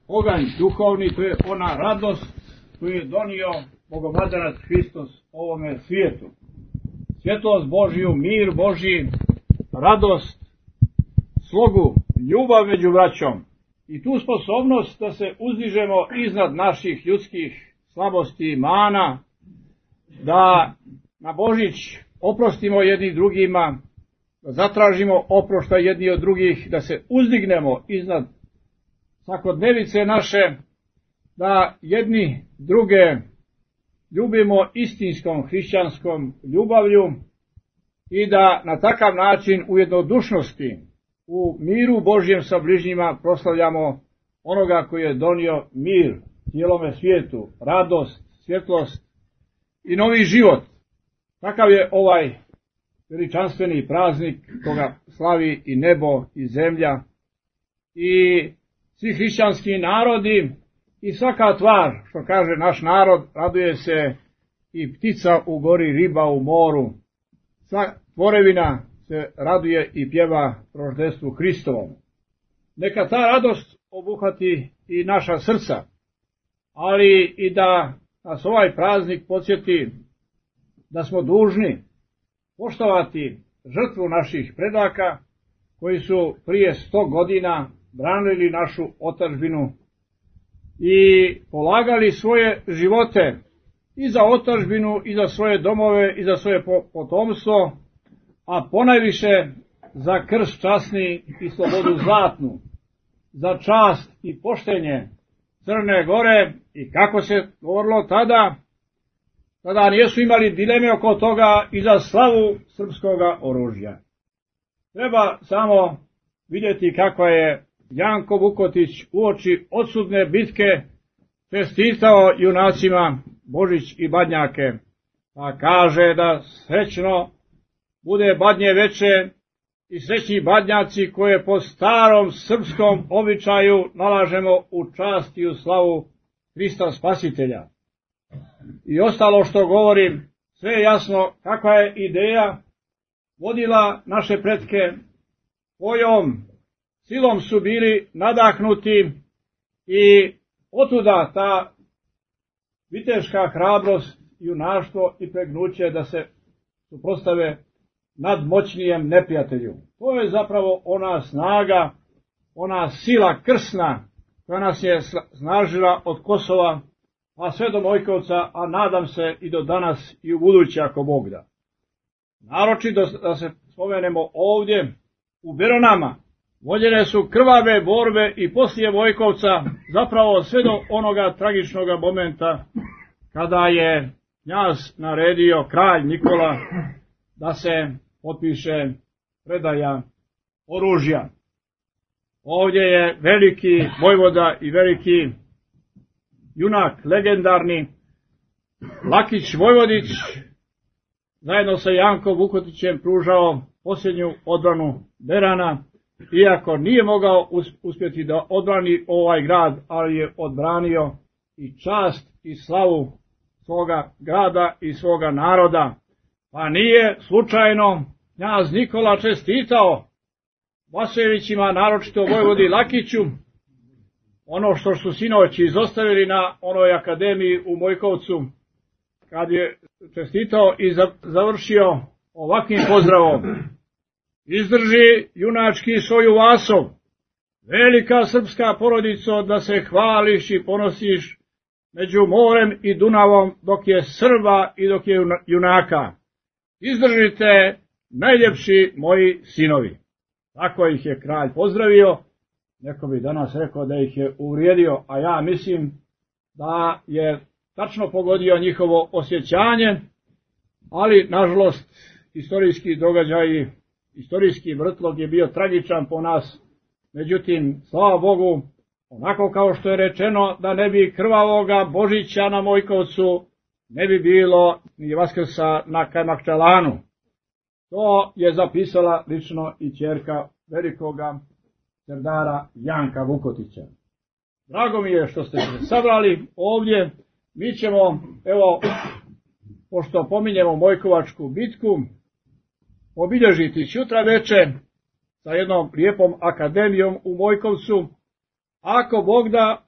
oganj duhovni, to je ona radost koju je donio Bogomladanac Hristos ovome svijetu. Svjetlost Božiju, mir Božji, radost, slogu, ljubav među braćom i tu sposobnost da se uzdižemo iznad naših ljudskih slabosti i mana, da na Božić oprostimo jedni drugima, da zatražimo oproštaj jedni od drugih, da se uzdignemo iznad svakodnevice naše, da jedni druge ljubimo istinskom hrišćanskom ljubavlju i da na takav način u jednodušnosti, u miru Božjem sa bližnjima proslavljamo onoga koji je donio mir cijelome svijetu, radost, svjetlost i novi život. Takav je ovaj veličanstveni praznik koga slavi i nebo i zemlja i svi hrišćanski narodi i svaka tvar, što kaže naš narod, raduje se i ptica u gori, riba u moru. Sva tvorevina se raduje i pjeva roždestvu Hristovom. Neka ta radost obuhvati i naša srca, ali i da nas ovaj praznik podsjeti da smo dužni poštovati žrtvu naših predaka koji su prije 100 godina branili našu otadžbinu i polagali svoje živote i za otadžbinu, i za svoje domove, i za svoje potomstvo, a ponajviše za krst časni i slobodu zlatnu, za čast i poštenje Crne Gore. I kako se govorilo tada nisu imali dileme oko toga, i za slavu srpskoga oružja. Treba samo vidjeti kako je Janko Vukotić uoči odsudne bitke čestitao junacima Božić i Badnjake, pa kaže da srećno bude Badnje veče i srećni Badnjaci koje po starom srpskom običaju nalažemo u čast i u slavu Hrista Spasitelja. I ostalo što govorim, sve je jasno kakva je ideja vodila naše pretke, kojom silom su bili nadahnuti i otuda ta viteška hrabrost, junaštvo i pregnuće da se suprotstave nadmoćnijem neprijatelju. To je zapravo ona snaga, ona sila krsna koja nas je snažila od Kosova pa sve do Mojkovca, a nadam se i do danas i u buduće ako Bog da. Naročito da se spomenemo ovdje u Beronama, vođene su krvave borbe i poslije Vojkovca, zapravo sve do onoga tragičnog momenta kada je knjaz naredio, kralj Nikola, da se potpiše predaja oružja. Ovdje je veliki vojvoda i veliki junak, legendarni Lakić Vojvodić, zajedno sa Jankom Vukotićem pružao posljednju odbranu Berana, iako nije mogao uspjeti da odbrani ovaj grad, ali je odbranio i čast i slavu svoga grada i svoga naroda. Pa nije slučajno knjaz Nikola čestitao Vasojevićima, naročito Vojvodi Lakiću, ono što su sinoć izostavili na onoj akademiji u Mojkovcu, kad je čestitao i završio ovakvim pozdravom: izdrži junački svoju Vasov, velika srpska porodico, da se hvališ i ponosiš među morem i Dunavom dok je Srba i dok je junaka. Izdržite, najljepši moji sinovi. Tako ih je kralj pozdravio. Neko bi danas rekao da ih je uvrijedio, a ja mislim da je tačno pogodio njihovo osjećanje, ali nažalost istorijski događaji, istorijski vrtlog je bio tragičan po nas. Međutim, slava Bogu, onako kao što je rečeno, da ne bi krvavoga Božića na Mojkovcu, ne bi bilo ni Vaskrsa na Kajmakčalanu. To je zapisala lično i ćerka velikoga serdara Janka Vukotića. Drago mi je što ste se sabrali ovdje. Mi ćemo, evo, pošto pominjemo Mojkovačku bitku, obilježiti sutra veče sa jednom lijepom akademijom u Mojkovcu. Ako Bog da,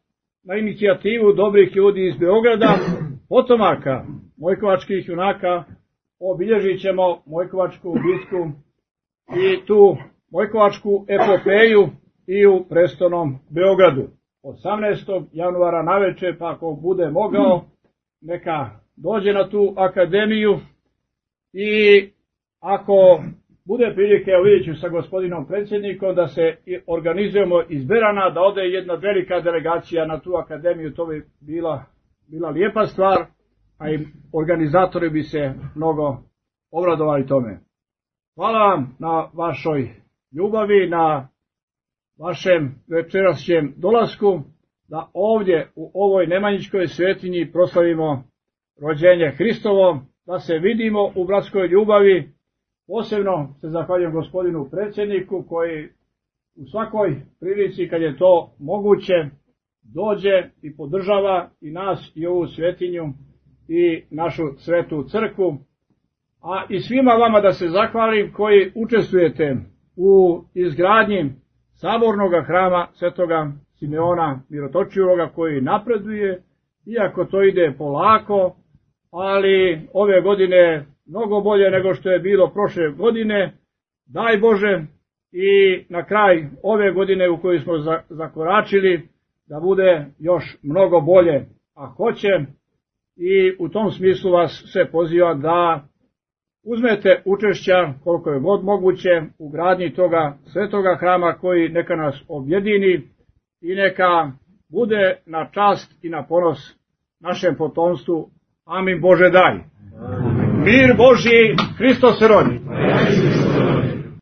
na inicijativu dobrih ljudi iz Beograda, potomaka Mojkovačkih junaka, obilježit ćemo Mojkovačku bitku i tu Mojkovačku epopeju i u prestolnom Beogradu. 18. januara naveče, pa ako bude mogao, neka dođe na tu akademiju i ako bude prilike, vidjet ću sa gospodinom predsjednikom, da se organizujemo iz Berana, da ode jedna velika delegacija na tu akademiju, to bi bila lijepa stvar, a i organizatori bi se mnogo obradovali tome. Hvala vam na vašoj ljubavi, na vašem večerašnjem dolasku, da ovdje u ovoj Nemanjičkoj svetinji proslavimo rođenje Hristovo, da se vidimo u bratskoj ljubavi. Posebno se zahvaljujem gospodinu predsjedniku koji u svakoj prilici kad je to moguće dođe i podržava i nas i ovu svetinju i našu svetu crkvu. A i svima vama da se zahvalim koji učestvujete u izgradnji sabornog hrama svetoga Simeona Mirotočivoga koji napreduje, iako to ide polako, ali ove godine mnogo bolje nego što je bilo prošle godine. Daj Bože i na kraj ove godine u kojoj smo zakoračili da bude još mnogo bolje, a hoće, i u tom smislu vas sve pozivam da uzmete učešća koliko je god moguće u gradnji toga svetoga hrama koji neka nas objedini i neka bude na čast i na ponos našem potomstvu. Amin Bože daj. Mir Božji, Hristos se rodi.